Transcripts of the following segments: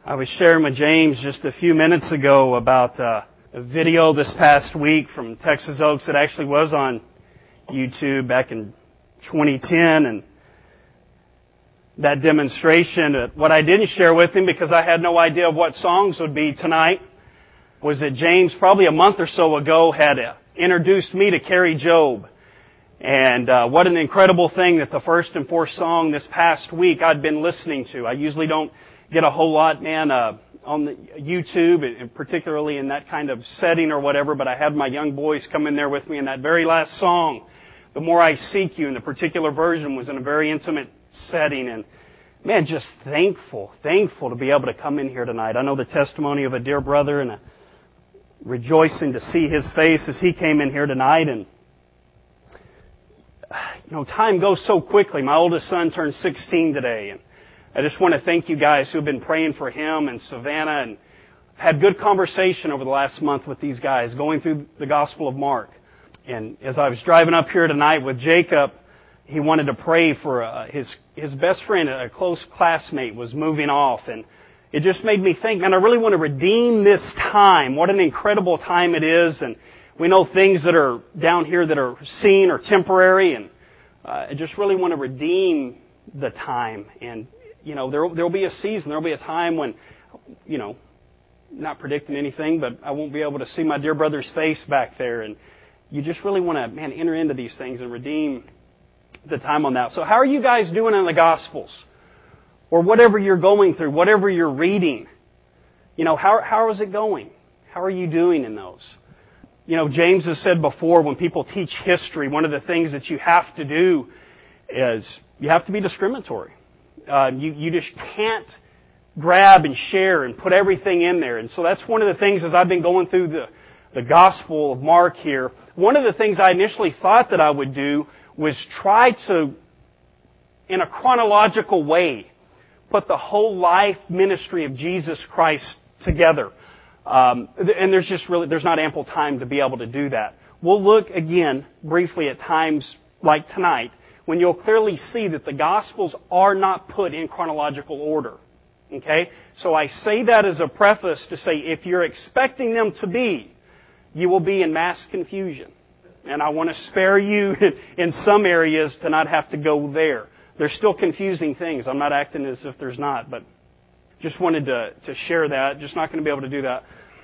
I was sharing with James just a few minutes ago about a video this past week from Texas Oaks that actually was on YouTube back in 2010, and that demonstration. What I didn't share with him, because I had no idea of what songs would be tonight, was that James, probably a month or so ago, had introduced me to Carrie Job. And what an incredible thing that the first and fourth song this past week I'd been listening to. I usually don't get a whole lot, on the YouTube, and particularly in that kind of setting or whatever, but I had my young boys come in there with me, and that very last song, The More I Seek You, in the particular version, was in a very intimate setting, and man, just thankful to be able to come in here tonight. I know the testimony of a dear brother, and rejoicing to see his face as he came in here tonight, and time goes so quickly. My oldest son turned 16 today, and I just want to thank you guys who have been praying for him and Savannah, and I've had good conversation over the last month with these guys, going through the Gospel of Mark. And as I was driving up here tonight with Jacob, he wanted to pray for his best friend, a close classmate, was moving off, and it just made me think, man, I really want to redeem this time. What an incredible time it is, and we know things that are down here that are seen or temporary, and I just really want to redeem the time. And there'll be a season, there'll be a time when, not predicting anything, but I won't be able to see my dear brother's face back there. And you just really want to, enter into these things and redeem the time on that. So how are you guys doing in the Gospels? Or whatever you're going through, whatever you're reading? How is it going? How are you doing in those? James has said before, when people teach history, one of the things that you have to do is you have to be discriminatory. You just can't grab and share and put everything in there. And so that's one of the things, as I've been going through the Gospel of Mark here, one of the things I initially thought that I would do was try to, in a chronological way, put the whole life ministry of Jesus Christ together. And there's not ample time to be able to do that. We'll look again briefly at times like tonight, when you'll clearly see that the Gospels are not put in chronological order. Okay? So I say that as a preface to say, if you're expecting them to be, you will be in mass confusion. And I want to spare you in some areas to not have to go there. There's still confusing things. I'm not acting as if there's not, but just wanted to share that. Just not going to be able to do that.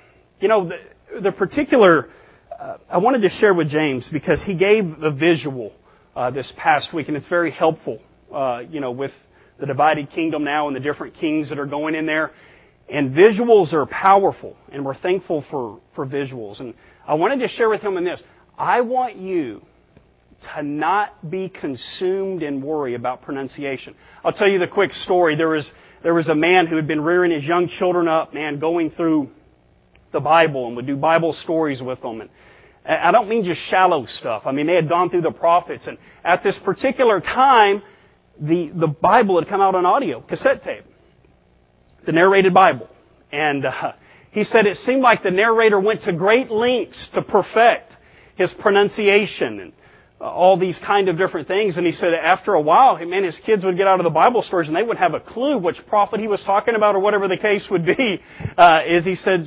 The particular, I wanted to share with James, because he gave a visual this past week, and it's very helpful, with the divided kingdom now and the different kings that are going in there. And visuals are powerful, and we're thankful for visuals. And I wanted to share with him in this. I want you to not be consumed in worry about pronunciation. I'll tell you the quick story. There was a man who had been rearing his young children up, going through the Bible, and would do Bible stories with them. And I don't mean just shallow stuff. They had gone through the prophets, and at this particular time, the Bible had come out on audio, cassette tape. The narrated Bible. And he said it seemed like the narrator went to great lengths to perfect his pronunciation and all these kind of different things. And he said after a while, his kids would get out of the Bible stories and they wouldn't have a clue which prophet he was talking about or whatever the case would be. As he said,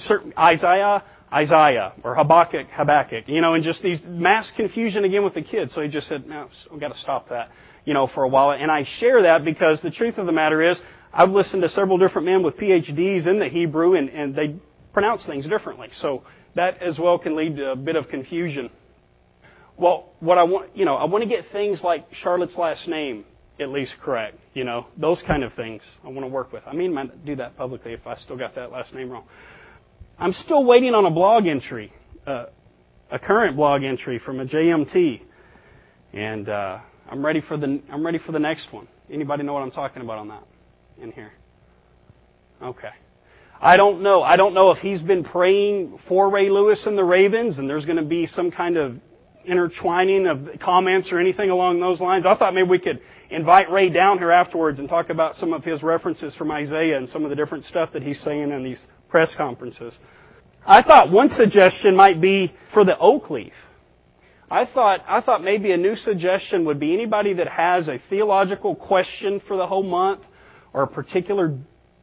Isaiah, or Habakkuk, and just these mass confusion again with the kids. So he just said, no, we've got to stop that, for a while. And I share that because the truth of the matter is, I've listened to several different men with PhDs in the Hebrew, and they pronounce things differently. So that as well can lead to a bit of confusion. Well, what I want, I want to get things like Charlotte's last name at least correct, those kind of things I want to work with. I might do that publicly if I still got that last name wrong. I'm still waiting on a blog entry, a current blog entry from a JMT, and I'm ready for the next one. Anybody know what I'm talking about on that in here? Okay. I don't know. I don't know if he's been praying for Ray Lewis and the Ravens, and there's going to be some kind of intertwining of comments or anything along those lines. I thought maybe we could invite Ray down here afterwards and talk about some of his references from Isaiah and some of the different stuff that he's saying in these press conferences. I thought one suggestion might be for the oak leaf. I thought maybe a new suggestion would be anybody that has a theological question for the whole month or a particular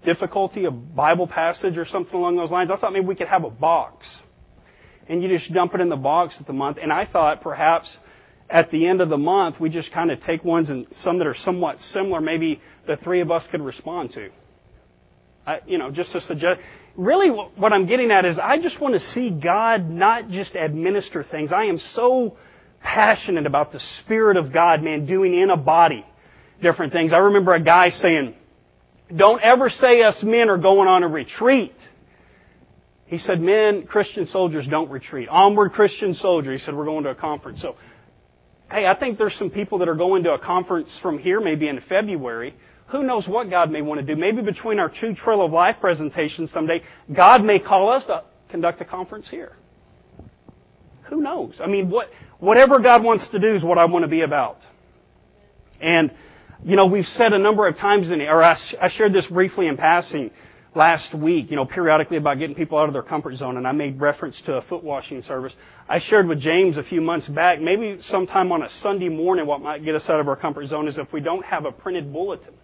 difficulty, a Bible passage or something along those lines. I thought maybe we could have a box. And you just dump it in the box at the month. And I thought perhaps at the end of the month, we just kind of take ones and some that are somewhat similar, maybe the three of us could respond to. Just to suggest. Really what I'm getting at is I just want to see God not just administer things. I am so passionate about the Spirit of God, man, doing in a body different things. I remember a guy saying, don't ever say us men are going on a retreat. He said, men, Christian soldiers don't retreat. Onward, Christian soldier. He said, we're going to a conference. So, hey, I think there's some people that are going to a conference from here, maybe in February. Who knows what God may want to do? Maybe between our 2 Trail of Life presentations someday, God may call us to conduct a conference here. Who knows? I mean, whatever God wants to do is what I want to be about. And, we've said a number of times I shared this briefly in passing last week, periodically about getting people out of their comfort zone, and I made reference to a foot washing service. I shared with James a few months back, maybe sometime on a Sunday morning, what might get us out of our comfort zone is if we don't have a printed bulletin.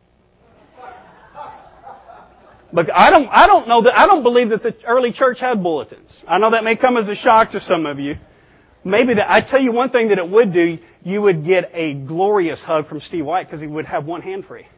But I don't believe that the early church had bulletins. I know that may come as a shock to some of you. I tell you one thing that it would do, you would get a glorious hug from Steve White because he would have one hand free.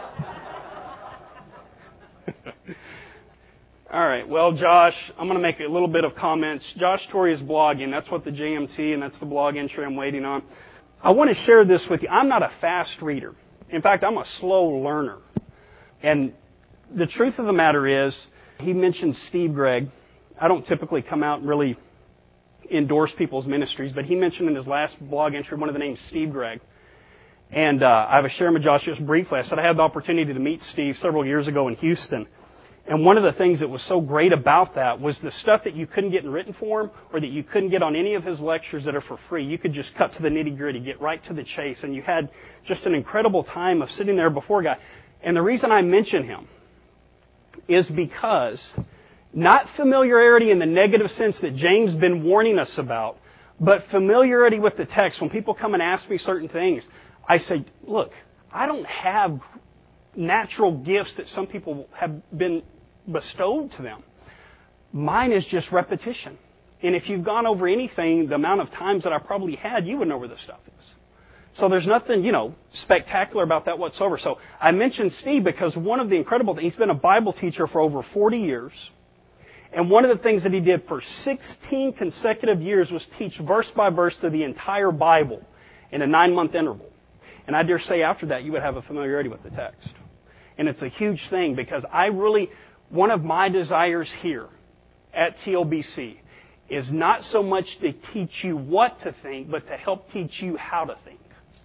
All right. Well, Josh, I'm going to make a little bit of comments. Josh Torrey is blogging. That's what the JMT and that's the blog entry I'm waiting on. I want to share this with you. I'm not a fast reader. In fact, I'm a slow learner. And the truth of the matter is, he mentioned Steve Gregg. I don't typically come out and really endorse people's ministries, but he mentioned in his last blog entry one of the names Steve Gregg. And I was sharing with Josh just briefly. I said I had the opportunity to meet Steve several years ago in Houston. And one of the things that was so great about that was the stuff that you couldn't get in written form or that you couldn't get on any of his lectures that are for free. You could just cut to the nitty-gritty, get right to the chase, and you had just an incredible time of sitting there before God. And the reason I mention him is because not familiarity in the negative sense that James has been warning us about, but familiarity with the text. When people come and ask me certain things, I say, look, I don't have natural gifts that some people have been bestowed to them. Mine is just repetition. And if you've gone over anything, the amount of times that I probably had, you would know where this stuff is. So there's nothing, spectacular about that whatsoever. So I mentioned Steve because one of the incredible things, he's been a Bible teacher for over 40 years. And one of the things that he did for 16 consecutive years was teach verse by verse through the entire Bible in a 9-month interval. And I dare say after that you would have a familiarity with the text. And it's a huge thing because one of my desires here at TLBC is not so much to teach you what to think, but to help teach you how to think.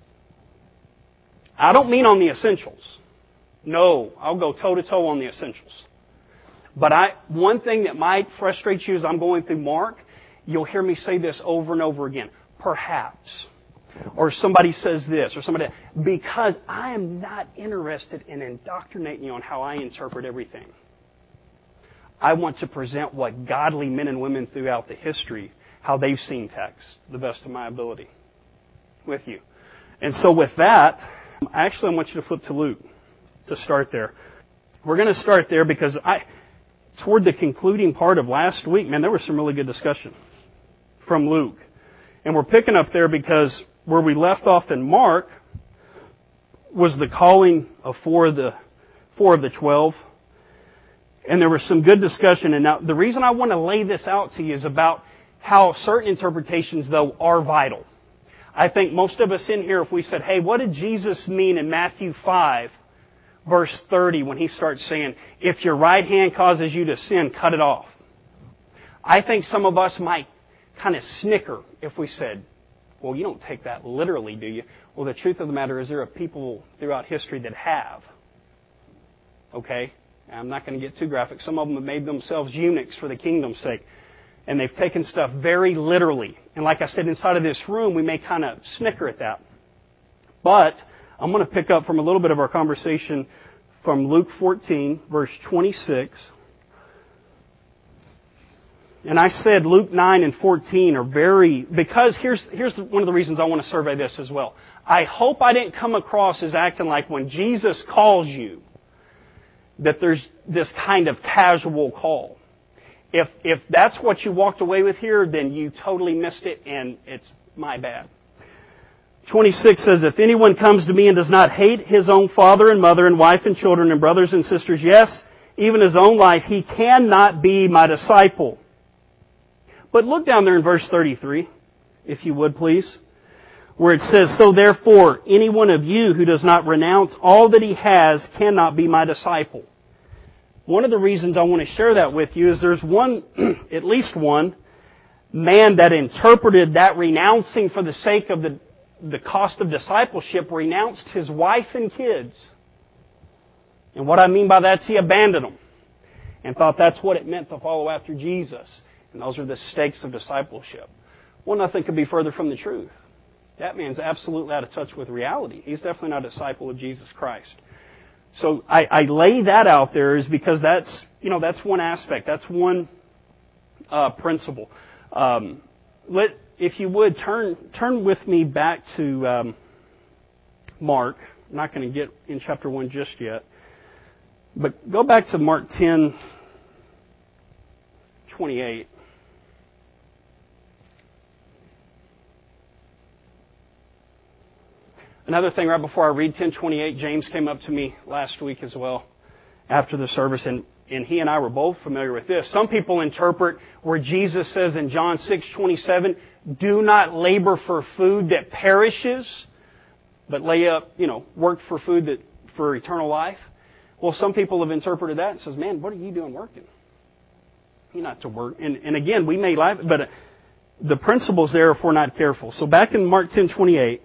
I don't mean on the essentials. No, I'll go toe-to-toe on the essentials. But one thing that might frustrate you as I'm going through Mark, you'll hear me say this over and over again. Perhaps. Or somebody says this, or somebody, because I am not interested in indoctrinating you on how I interpret everything. I want to present what godly men and women throughout the history, how they've seen text, to the best of my ability, with you. And so with that, I want you to flip to Luke to start there. We're going to start there because toward the concluding part of last week, man, there was some really good discussion from Luke. And we're picking up there because where we left off in Mark was the calling of four of the 12. And there was some good discussion. And now the reason I want to lay this out to you is about how certain interpretations, though, are vital. I think most of us in here, if we said, hey, what did Jesus mean in Matthew 5, verse 30, when he starts saying, if your right hand causes you to sin, cut it off. I think some of us might kind of snicker if we said, well, you don't take that literally, do you? Well, the truth of the matter is there are people throughout history that have. Okay? I'm not going to get too graphic. Some of them have made themselves eunuchs for the kingdom's sake. And they've taken stuff very literally. And like I said, inside of this room, we may kind of snicker at that. But I'm going to pick up from a little bit of our conversation from Luke 14, verse 26. And I said Luke 9 and 14 are because here's one of the reasons I want to survey this as well. I hope I didn't come across as acting like when Jesus calls you, that there's this kind of casual call. If that's what you walked away with here, then you totally missed it, and it's my bad. 26 says, if anyone comes to me and does not hate his own father and mother and wife and children and brothers and sisters, yes, even his own life, he cannot be my disciple. But look down there in verse 33, if you would please, where it says, so therefore, any one of you who does not renounce all that he has cannot be my disciple. One of the reasons I want to share that with you is there's one, at least one, man that interpreted that renouncing for the sake of the cost of discipleship, renounced his wife and kids. And what I mean by that is he abandoned them and thought that's what it meant to follow after Jesus. And those are the stakes of discipleship. Well, nothing could be further from the truth. That man's absolutely out of touch with reality. He's definitely not a disciple of Jesus Christ. So I lay that out there is because that's one aspect. That's one principle. If you would, turn with me back to Mark. I'm not going to get in chapter 1 just yet. But go back to Mark 10:28. Another thing, right before I read 10:28, James came up to me last week as well after the service, and he and I were both familiar with this. Some people interpret where Jesus says in John 6:27, do not labor for food that perishes, but lay up, work for food for eternal life. Well, some people have interpreted that and says, man, what are you doing working? You're not to work. And again, we may laugh, but the principle's there if we're not careful. So back in Mark 10:28,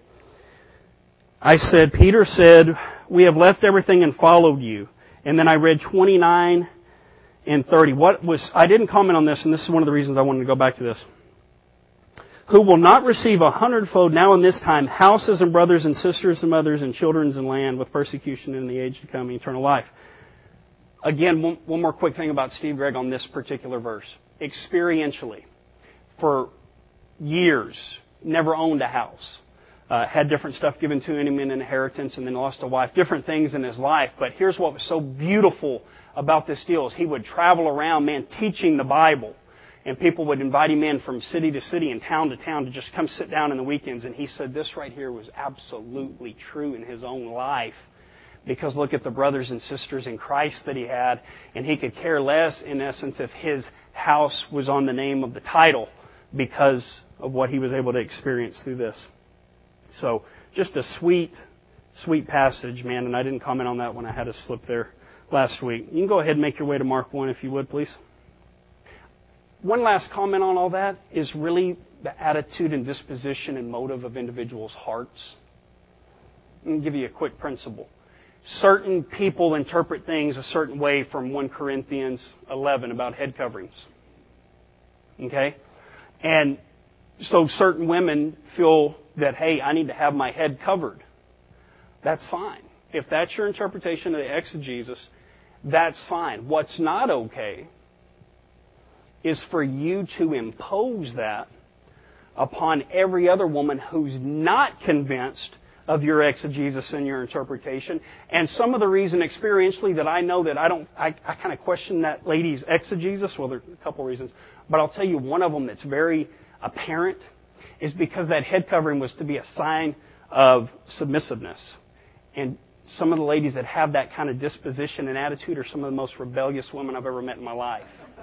Peter said, we have left everything and followed you. And then I read 29 and 30. I didn't comment on this, and this is one of the reasons I wanted to go back to this. Who will not receive 100-fold now in this time houses and brothers and sisters and mothers and children and land with persecution in the age to come, eternal life. Again, one more quick thing about Steve Gregg on this particular verse. Experientially, for years, never owned a house. Had different stuff given to him in inheritance and then lost a wife. Different things in his life. But here's what was so beautiful about this deal is he would travel around, teaching the Bible. And people would invite him in from city to city and town to town to just come sit down in the weekends. And he said this right here was absolutely true in his own life. Because look at the brothers and sisters in Christ that he had. And he could care less, in essence, if his house was on the name of the title because of what he was able to experience through this. So, just a sweet, sweet passage, man. And I didn't comment on that when I had a slip there last week. You can go ahead and make your way to Mark 1 if you would, please. One last comment on all that is really the attitude and disposition and motive of individuals' hearts. Let me give you a quick principle. Certain people interpret things a certain way from 1 Corinthians 11 about head coverings. Okay? And so certain women feel that, hey, I need to have my head covered. That's fine. If that's your interpretation of the exegesis, that's fine. What's not okay is for you to impose that upon every other woman who's not convinced of your exegesis and your interpretation. And some of the reason experientially that I know that I kind of question that lady's exegesis, well, there are a couple of reasons, but I'll tell you one of them that's very apparent is because that head covering was to be a sign of submissiveness. And some of the ladies that have that kind of disposition and attitude are some of the most rebellious women I've ever met in my life.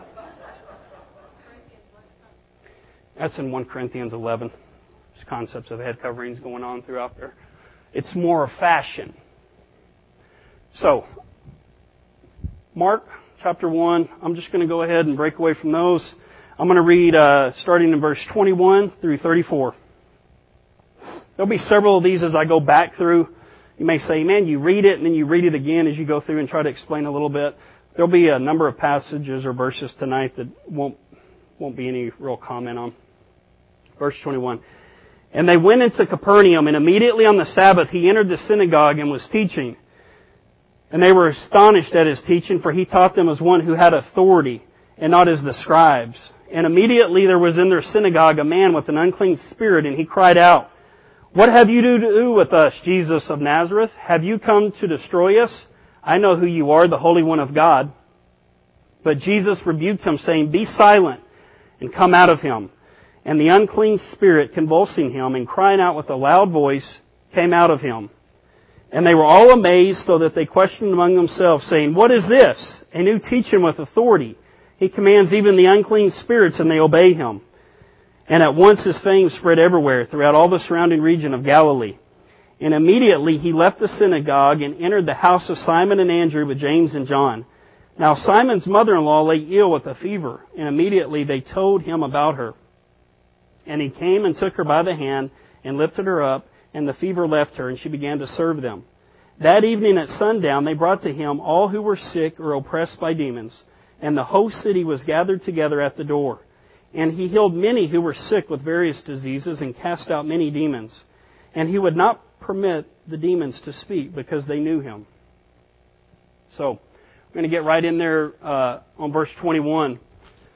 That's in 1 Corinthians 11. There's concepts of head coverings going on throughout there. It's more a fashion. So, Mark chapter 1, I'm just going to go ahead and break away from those. I'm going to read starting in verse 21 through 34. There'll be several of these as I go back through. You may say, man, you read it and then you read it again as you go through and try to explain a little bit. There'll be a number of passages or verses tonight that won't be any real comment on. Verse 21. And they went into Capernaum, and immediately on the Sabbath he entered the synagogue and was teaching. And they were astonished at his teaching, for he taught them as one who had authority, and not as the scribes. And immediately there was in their synagogue a man with an unclean spirit, and he cried out, What have you to do with us, Jesus of Nazareth? Have you come to destroy us? I know who you are, the Holy One of God." But Jesus rebuked him, saying, "Be silent, and come out of him." And the unclean spirit, convulsing him and crying out with a loud voice, came out of him. And they were all amazed, so that they questioned among themselves, saying, "What is this? A new teaching with authority. He commands even the unclean spirits, and they obey him." And at once his fame spread everywhere, throughout all the surrounding region of Galilee. And immediately he left the synagogue and entered the house of Simon and Andrew with James and John. Now Simon's mother-in-law lay ill with a fever, and immediately they told him about her. And he came and took her by the hand and lifted her up, and the fever left her, and she began to serve them. That evening at sundown they brought to him all who were sick or oppressed by demons, and the whole city was gathered together at the door. And he healed many who were sick with various diseases, and cast out many demons. And he would not permit the demons to speak, because they knew him. So, we're going to get right in there on verse 21. It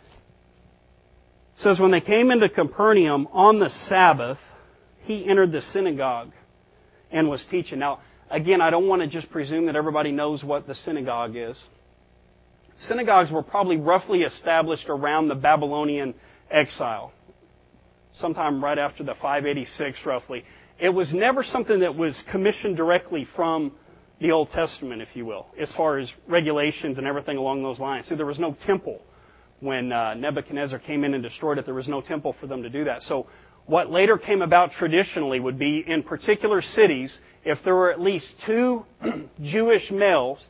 says, "When they came into Capernaum on the Sabbath, he entered the synagogue and was teaching." Now, again, I don't want to just presume that everybody knows what the synagogue is. Synagogues were probably roughly established around the Babylonian exile, sometime right after the 586, roughly. It was never something that was commissioned directly from the Old Testament, if you will, as far as regulations and everything along those lines. So there was no temple. When Nebuchadnezzar came in and destroyed it, there was no temple for them to do that. So what later came about traditionally would be in particular cities, if there were at least 10 Jewish males,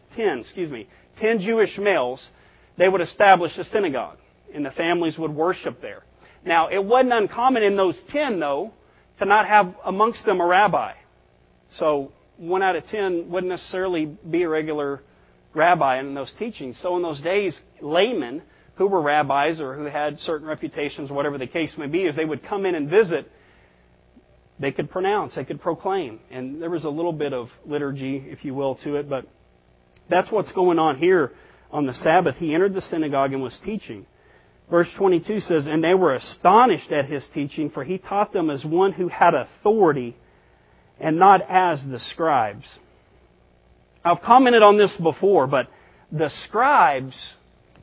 they would establish a synagogue, and the families would worship there. Now, it wasn't uncommon in those 10, though, to not have amongst them a rabbi. So 1 out of 10 wouldn't necessarily be a regular rabbi in those teachings. So in those days, laymen who were rabbis or who had certain reputations, whatever the case may be, as they would come in and visit, they could pronounce, they could proclaim. And there was a little bit of liturgy, if you will, to it, but that's what's going on here on the Sabbath. He entered the synagogue and was teaching. Verse 22 says, "And they were astonished at his teaching, for he taught them as one who had authority, and not as the scribes." I've commented on this before, but the scribes,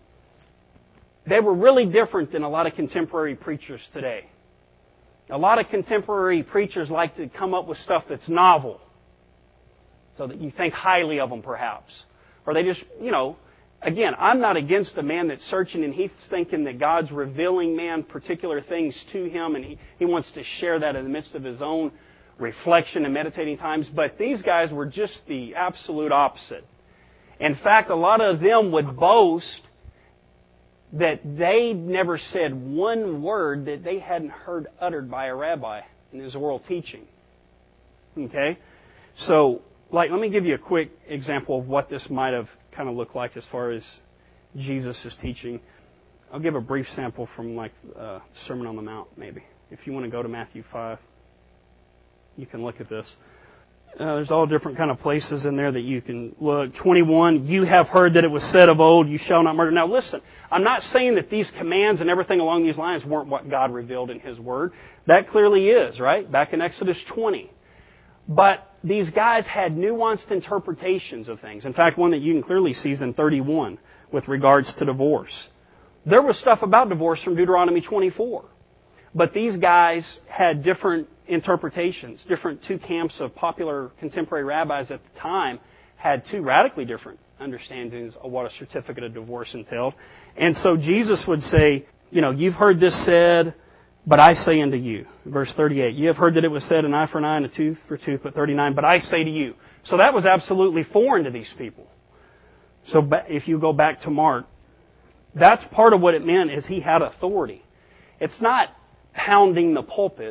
they were really different than a lot of contemporary preachers today. A lot of contemporary preachers like to come up with stuff that's novel, so that you think highly of them, perhaps. Or they just, again, I'm not against a man that's searching and he's thinking that God's revealing man particular things to him, and he wants to share that in the midst of his own reflection and meditating times. But these guys were just the absolute opposite. In fact, a lot of them would boast that they never said one word that they hadn't heard uttered by a rabbi in his oral teaching. Okay? So, let me give you a quick example of what this might have kind of looked like as far as Jesus' teaching. I'll give a brief sample from Sermon on the Mount, maybe. If you want to go to Matthew 5, you can look at this. There's all different kind of places in there that you can look. 21, "You have heard that it was said of old, you shall not murder." Now listen, I'm not saying that these commands and everything along these lines weren't what God revealed in His Word. That clearly is, right? Back in Exodus 20. But these guys had nuanced interpretations of things. In fact, one that you can clearly see is in 31 with regards to divorce. There was stuff about divorce from Deuteronomy 24. But these guys had different interpretations. Two camps of popular contemporary rabbis at the time had two radically different understandings of what a certificate of divorce entailed. And so Jesus would say, "You've heard this said, but I say unto you." Verse 38, "You have heard that it was said, an eye for an eye and a tooth for a tooth," but 39, "But I say to you." So that was absolutely foreign to these people. So if you go back to Mark, that's part of what it meant, is he had authority. It's not pounding the pulpit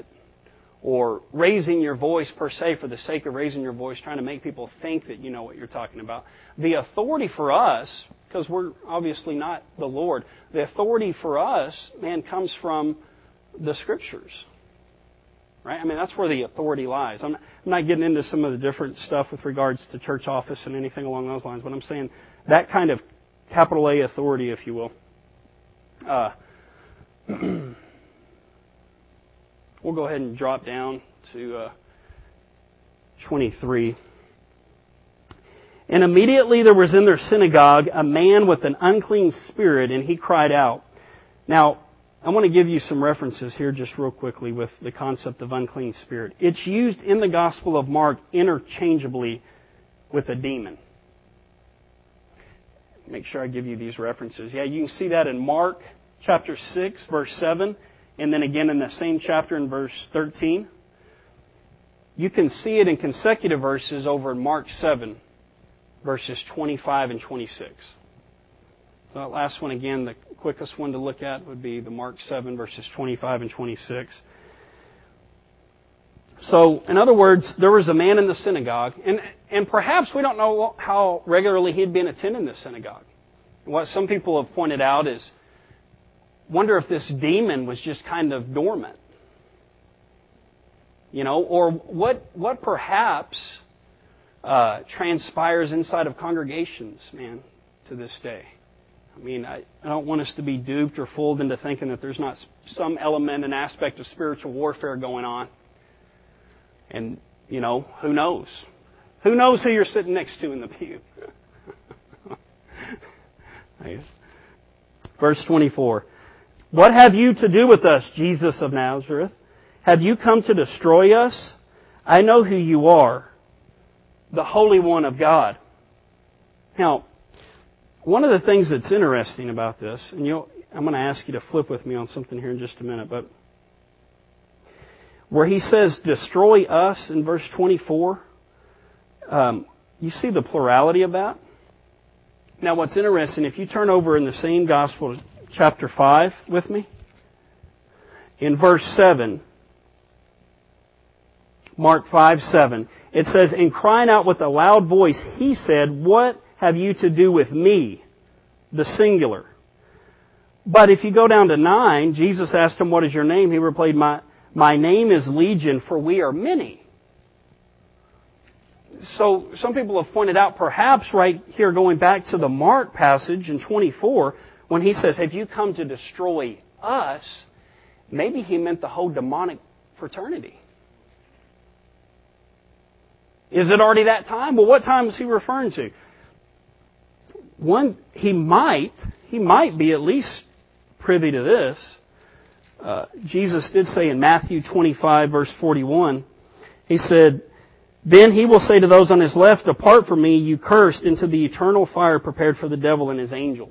or raising your voice per se for the sake of raising your voice, trying to make people think that you know what you're talking about. The authority for us, because we're obviously not the Lord, the authority for us, comes from the Scriptures. Right? That's where the authority lies. I'm not getting into some of the different stuff with regards to church office and anything along those lines, but I'm saying that kind of capital A authority, if you will. We'll go ahead and drop down to 23. And immediately there was in their synagogue a man with an unclean spirit, and he cried out. Now, I want to give you some references here just real quickly with the concept of unclean spirit. It's used in the Gospel of Mark interchangeably with a demon. Make sure I give you these references. Yeah, you can see that in Mark chapter 6, verse 7, and then again in the same chapter in verse 13. You can see it in consecutive verses over in Mark 7, verses 25 and 26. So that last one again, the quickest one to look at would be the Mark 7, verses 25 and 26. So, in other words, there was a man in the synagogue, and perhaps we don't know how regularly he'd been attending the synagogue. What some people have pointed out is, wonder if this demon was just kind of dormant. You know, or what perhaps transpires inside of congregations, man, to this day. I mean, I don't want us to be duped or fooled into thinking that there's not some element and aspect of spiritual warfare going on. And, you know, who knows? Who knows who you're sitting next to in the pew? Verse 24. What have you to do with us, Jesus of Nazareth? Have you come to destroy us? I know who you are, the Holy One of God. Now, one of the things that's interesting about this, and I'm going to ask you to flip with me on something here in just a minute, but where he says, destroy us in verse 24, you see the plurality of that? Now what's interesting, if you turn over in the same Gospel, chapter 5 with me, in verse 7, Mark 5:7, it says, in crying out with a loud voice, he said, what have you to do with me? The singular. But if you go down to 9, Jesus asked him, what is your name? He replied, my name is Legion, for we are many. So some people have pointed out, perhaps right here going back to the Mark passage in 24, when he says, have you come to destroy us? Maybe he meant the whole demonic fraternity. Is it already that time? Well, what time is he referring to? One, he might be at least privy to this. Jesus did say in Matthew 25, verse 41, he said, then he will say to those on his left, depart from me, you cursed, into the eternal fire prepared for the devil and his angels.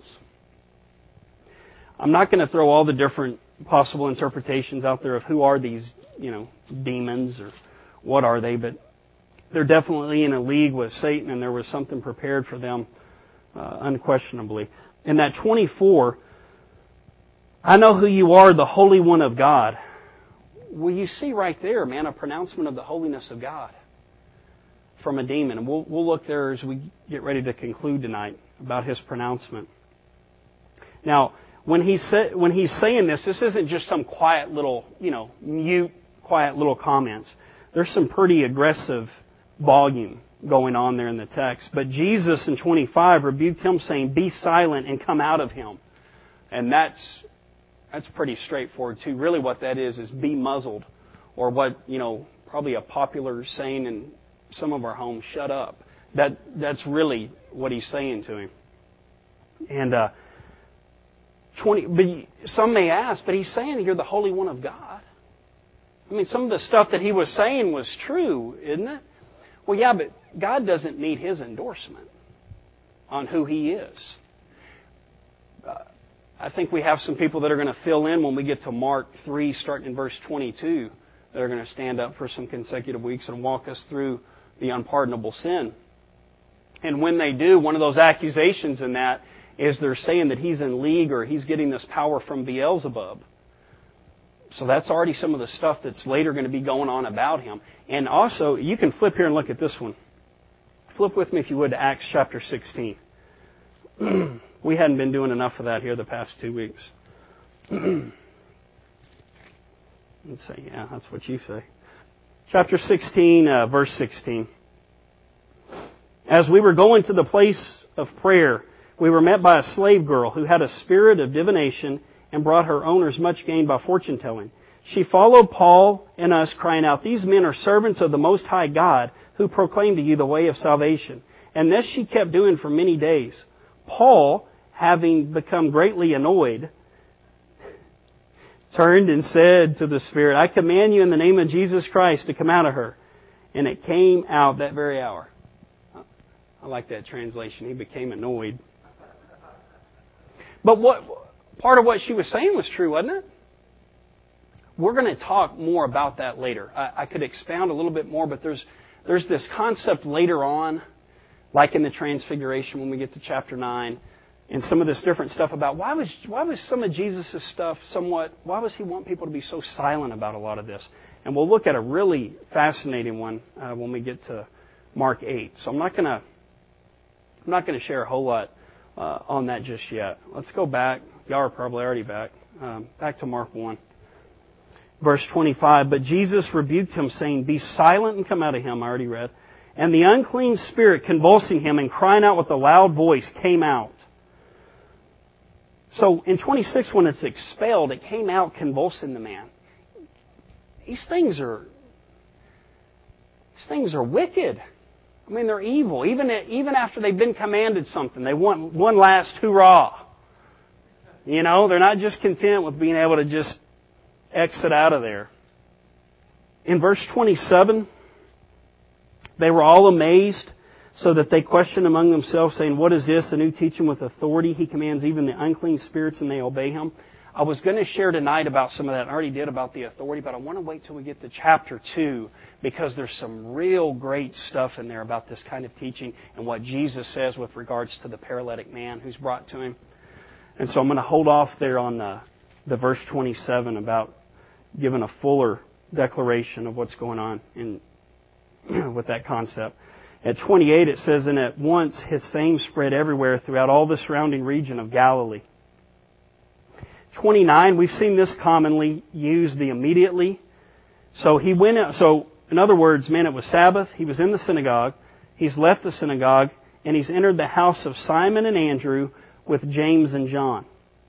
I'm not going to throw all the different possible interpretations out there of who are these, demons or what are they, but they're definitely in a league with Satan, and there was something prepared for them, unquestionably. In that 24, I know who you are, the Holy One of God. Well, you see right there, man, a pronouncement of the holiness of God from a demon. And we'll look there as we get ready to conclude tonight about his pronouncement. Now, when he's saying this isn't just some quiet little, mute, quiet little comments. There's some pretty aggressive volume going on there in the text. But Jesus in 25 rebuked him, saying, be silent and come out of him. And that's pretty straightforward too. Really what that is be muzzled. Or what, probably a popular saying in some of our homes, shut up. That's really what he's saying to him. And but some may ask, but he's saying you're the Holy One of God. I mean, some of the stuff that he was saying was true, isn't it? Well, yeah, but God doesn't need his endorsement on who he is. I think we have some people that are going to fill in when we get to Mark 3, starting in verse 22, that are going to stand up for some consecutive weeks and walk us through the unpardonable sin. And when they do, one of those accusations in that is they're saying that he's in league or he's getting this power from Beelzebub. So that's already some of the stuff that's later going to be going on about him. And also, you can flip here and look at this one. Flip with me, if you would, to Acts chapter 16. We hadn't been doing enough of that here the past 2 weeks. Let's say, yeah, that's what you say. Chapter 16, verse 16. As we were going to the place of prayer, we were met by a slave girl who had a spirit of divination and brought her owners much gain by fortune telling. She followed Paul and us, crying out, these men are servants of the Most High God, who proclaim to you the way of salvation. And this she kept doing for many days. Paul, having become greatly annoyed, turned and said to the spirit, I command you in the name of Jesus Christ to come out of her. And it came out that very hour. I like that translation. He became annoyed. But part of what she was saying was true, wasn't it? We're going to talk more about that later. I could expound a little bit more, but there's this concept later on, like in the Transfiguration when we get to chapter 9, and some of this different stuff about why was some of Jesus' stuff why was He want people to be so silent about a lot of this? And we'll look at a really fascinating one when we get to Mark 8. So I'm not going to share a whole lot on that just yet. Let's go back. Y'all are probably already back. Back to Mark 1. Verse 25, but Jesus rebuked him, saying, be silent and come out of him. I already read. And the unclean spirit, convulsing him and crying out with a loud voice, came out. So in 26, when it's expelled, it came out convulsing the man. These things are wicked. I mean, they're evil. Even after they've been commanded something, they want one last hurrah. You know, they're not just content with being able to just exit out of there. In verse 27, they were all amazed, so that they questioned among themselves, saying, what is this? A new teaching with authority. He commands even the unclean spirits, and they obey Him. I was going to share tonight about some of that. I already did about the authority, but I want to wait till we get to chapter 2, because there's some real great stuff in there about this kind of teaching and what Jesus says with regards to the paralytic man who's brought to Him. And so I'm going to hold off there on the verse 27 about giving a fuller declaration of what's going on with that concept. At 28 it says, and at once His fame spread everywhere throughout all the surrounding region of Galilee. 29, we've seen this commonly used, the immediately. So he went out. So in other words, man, it was Sabbath. He was in the synagogue. He's left the synagogue and he's entered the house of Simon and Andrew with James and John.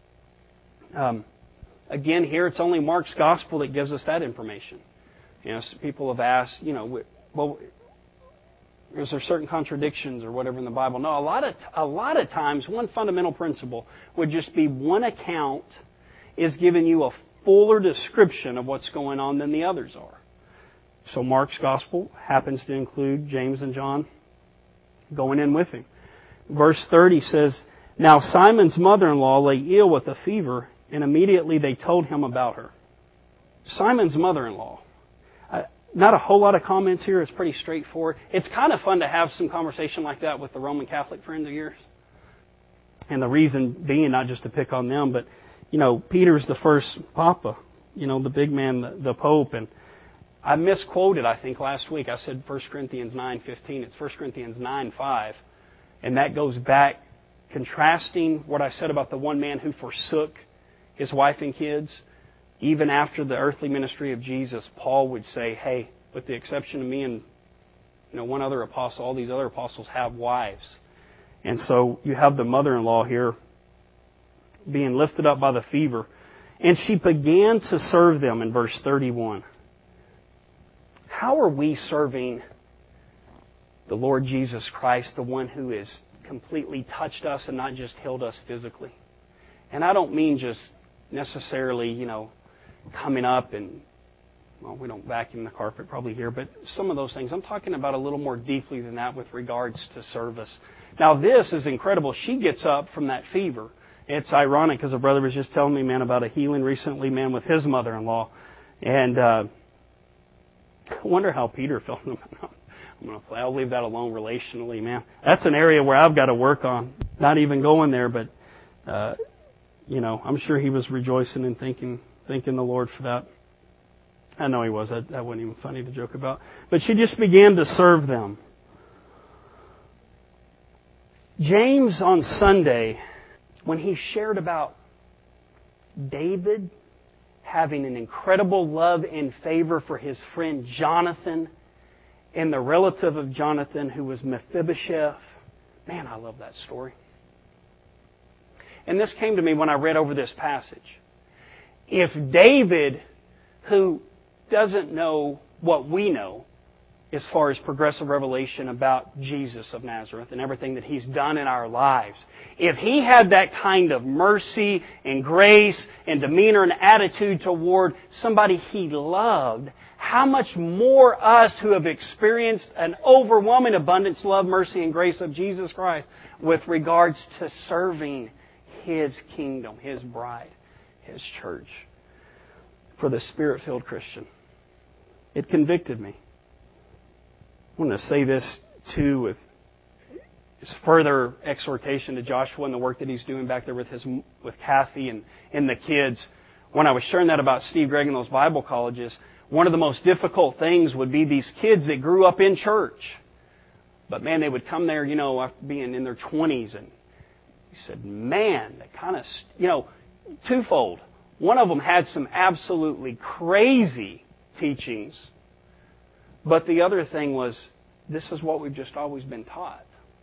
Again, here it's only Mark's gospel that gives us that information. You know, people have asked, well, is there certain contradictions or whatever in the Bible? No, a lot of times one fundamental principle would just be one account is giving you a fuller description of what's going on than the others are. So Mark's gospel happens to include James and John going in with him. Verse 30 says, now Simon's mother-in-law lay ill with a fever, and immediately they told him about her. Simon's mother-in-law. Not a whole lot of comments here. It's pretty straightforward. It's kind of fun to have some conversation like that with the Roman Catholic friends of yours. And the reason being, not just to pick on them, but, Peter's the first Papa, the big man, the Pope. And I misquoted, I think, last week. I said 1 Corinthians 9:15. It's 1 Corinthians 9:5. And that goes back, contrasting what I said about the one man who forsook his wife and kids. Even after the earthly ministry of Jesus, Paul would say, hey, with the exception of me and one other apostle, all these other apostles have wives. And so you have the mother-in-law here being lifted up by the fever. And she began to serve them in verse 31. How are we serving the Lord Jesus Christ, the one who has completely touched us and not just healed us physically? And I don't mean just necessarily, coming up and, we don't vacuum the carpet probably here, but some of those things. I'm talking about a little more deeply than that with regards to service. Now this is incredible. She gets up from that fever. It's ironic because a brother was just telling me, man, about a healing recently, man, with his mother-in-law. And I wonder how Peter felt. I'll leave that alone relationally, man. That's an area where I've got to work on. Not even going there, but, I'm sure he was rejoicing and thanking the Lord for that. I know he was. That wasn't even funny to joke about. But she just began to serve them. James on Sunday, when he shared about David having an incredible love and favor for his friend Jonathan and the relative of Jonathan who was Mephibosheth. Man, I love that story. And this came to me when I read over this passage. If David, who doesn't know what we know, as far as progressive revelation about Jesus of Nazareth and everything that He's done in our lives. If He had that kind of mercy and grace and demeanor and attitude toward somebody He loved, how much more us who have experienced an overwhelming abundance, love, mercy, and grace of Jesus Christ with regards to serving His kingdom, His bride, His church. For the Spirit-filled Christian. It convicted me. I want to say this, too, with further exhortation to Joshua and the work that he's doing back there with Kathy and the kids. When I was sharing that about Steve Gregg and those Bible colleges, one of the most difficult things would be these kids that grew up in church. But man, they would come there, after being in their 20s, and he said, man, that kind of, twofold. One of them had some absolutely crazy teachings. But the other thing was, this is what we've just always been taught.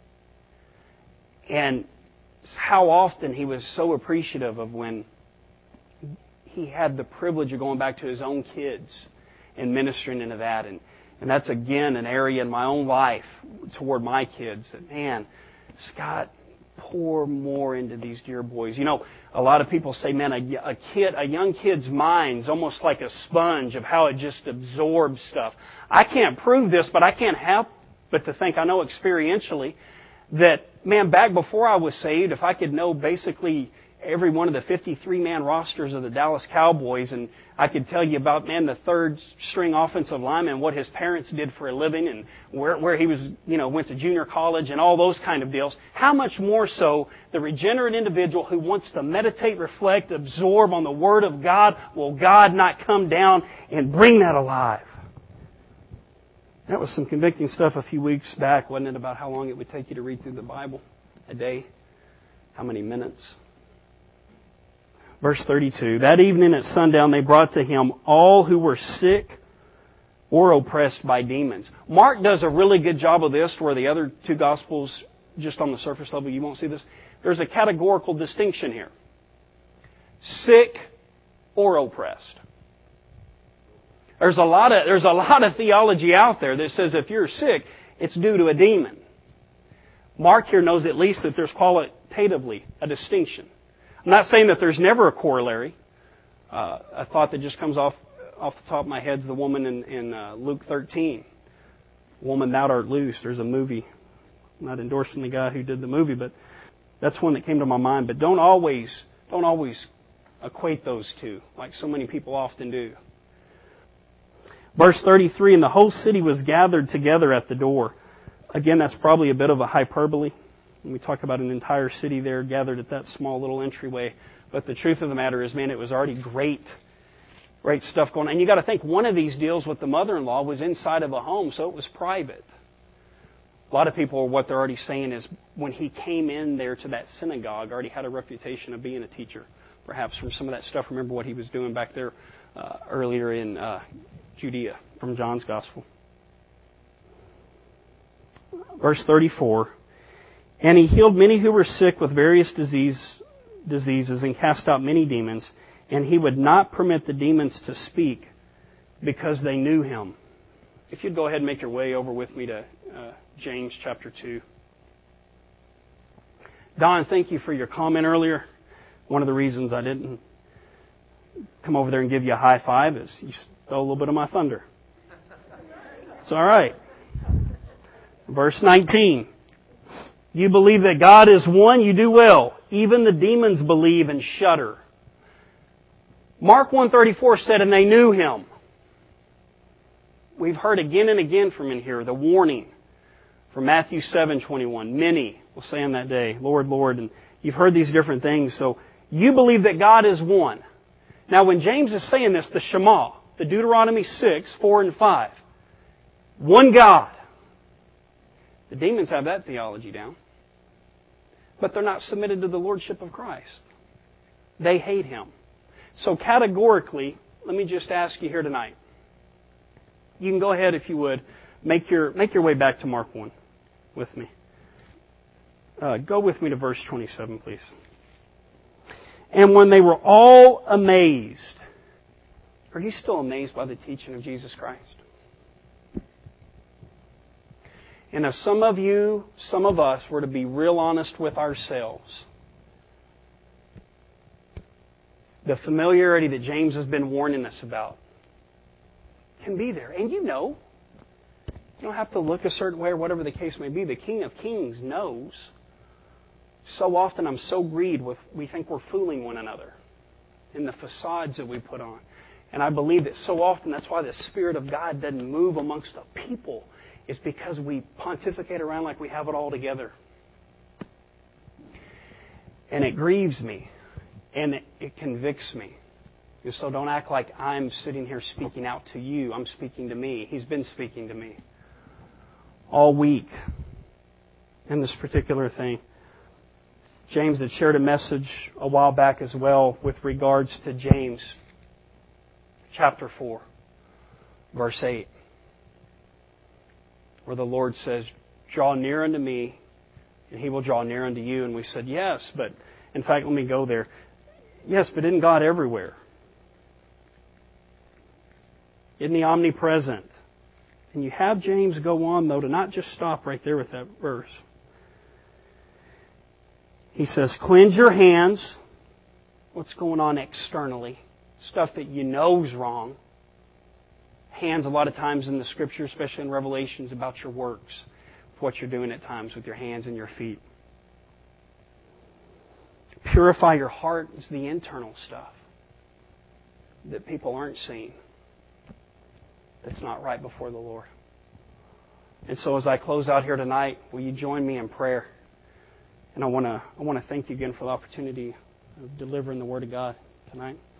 And how often he was so appreciative of when he had the privilege of going back to his own kids and ministering into that. And that's, again, an area in my own life toward my kids that, man, Scott, pour more into these dear boys. A lot of people say, man, a young kid's mind's almost like a sponge of how it just absorbs stuff. I can't prove this, but I can't help but to think, I know experientially, that, man, back before I was saved, if I could know basically every one of the 53-man rosters of the Dallas Cowboys, and I could tell you about, man, the third-string offensive lineman, what his parents did for a living, and where he was, went to junior college, and all those kind of deals. How much more so the regenerate individual who wants to meditate, reflect, absorb on the Word of God, will God not come down and bring that alive? That was some convicting stuff a few weeks back, wasn't it, about how long it would take you to read through the Bible a day? How many minutes? Verse 32, that evening at sundown they brought to Him all who were sick or oppressed by demons. Mark does a really good job of this, where the other two Gospels, just on the surface level, you won't see this. There's a categorical distinction here. Sick or oppressed. There's a lot of theology out there that says if you're sick, it's due to a demon. Mark here knows at least that there's qualitatively a distinction. I'm not saying that there's never a corollary. A thought that just comes off the top of my head is the woman in Luke 13. Woman, thou art loose. There's a movie. I'm not endorsing the guy who did the movie, but that's one that came to my mind. But don't always equate those two, like so many people often do. Verse 33, and the whole city was gathered together at the door. Again, that's probably a bit of a hyperbole. When we talk about an entire city there gathered at that small little entryway. But the truth of the matter is, man, it was already great stuff going on. And you got to think, one of these deals with the mother-in-law was inside of a home, so it was private. A lot of people, what they're already saying is, when he came in there to that synagogue, already had a reputation of being a teacher. Perhaps from some of that stuff, remember what he was doing back there earlier in Judea, from John's Gospel. Verse 34, and He healed many who were sick with various diseases and cast out many demons, and He would not permit the demons to speak because they knew Him. If you'd go ahead and make your way over with me to James chapter 2. Don, thank you for your comment earlier. One of the reasons I didn't come over there and give you a high five is you stole a little bit of my thunder. It's all right. Verse 19. You believe that God is one, you do well. Even the demons believe and shudder. Mark 1:34 said, and they knew Him. We've heard again and again from in here the warning from Matthew 7:21. Many will say on that day, Lord, Lord. And you've heard these different things. So you believe that God is one. Now when James is saying this, the Shema, the Deuteronomy 6:4 and 5. One God. The demons have that theology down. But they're not submitted to the Lordship of Christ. They hate Him. So categorically, let me just ask you here tonight. You can go ahead, if you would, make your way back to Mark 1 with me. Go with me to verse 27, please. And when they were all amazed. Are you still amazed by the teaching of Jesus Christ? And if some of us were to be real honest with ourselves, the familiarity that James has been warning us about can be there. And you know, you don't have to look a certain way or whatever the case may be. The King of Kings knows. So often I'm so greed with we think we're fooling one another in the facades that we put on. And I believe that so often that's why the Spirit of God doesn't move amongst the people, is because we pontificate around like we have it all together. And it grieves me. And it convicts me. And so don't act like I'm sitting here speaking out to you. I'm speaking to me. He's been speaking to me all week in this particular thing. James had shared a message a while back as well with regards to James chapter 4, verse 8, where the Lord says, "Draw near unto me, and He will draw near unto you." And we said, yes, but in fact, let me go there. Yes, but isn't God everywhere? Isn't He omnipresent? And you have James go on, though, to not just stop right there with that verse. He says, cleanse your hands. What's going on externally? Stuff that you know is wrong. Hands, a lot of times in the Scripture, especially in Revelations, about your works, what you're doing at times with your hands and your feet. Purify your heart is the internal stuff that people aren't seeing. That's not right before the Lord. And so as I close out here tonight, will you join me in prayer? And I want to thank you again for the opportunity of delivering the Word of God tonight.